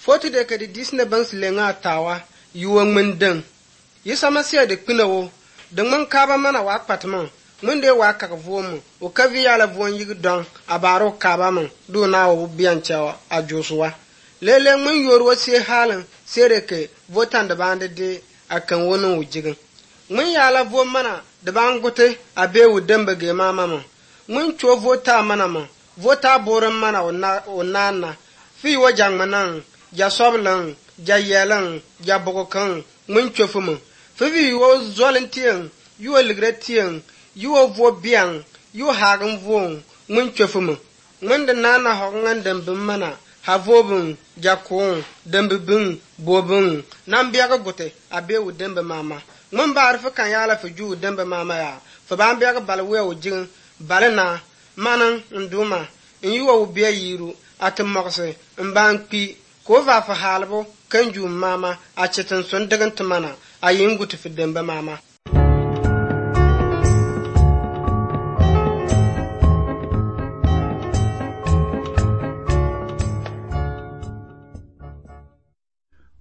Foto de ka di disne bans lenga tawa yuwa ngmendeng. Yisama siya de kpinawo. De ngmen kaba mana wa patman. Ngmen de wa kaka vomu. O ka viya la von yigi don. Abaro kaba man. Do na wa biyancha a Joshua. Lele ngmen yorwa siya halin. Sere ke votan da bande de akan wani wujigin. Ngmen ya la vo mana da ban gote abe wudembe ge mama man. Ngmen cho vota mana man. Vota boran mana o nana. Fi wa jangmanan. Ja soblan, ja yelan, ja bokokan, ngmen chofumu. Fivi yo zolentien, yo ligretien, yo vo biang, yo hagen vo, ngmen chofumu. Ngmen de nana hongan dembe mana, havobun, ja kon, dembe bun, bobun, nam biaga gote, abe u dembe mama. Ngmen bar fa kan yala fa ju dembe mama ya. Fa ban biaga balwe o jing, balena, manan nduma, inyo u biya yiru, atemokse, mban pi. Ko va fa halbo kan ju mama a cikin sun dagan tumana a yin gutu fi dembe mama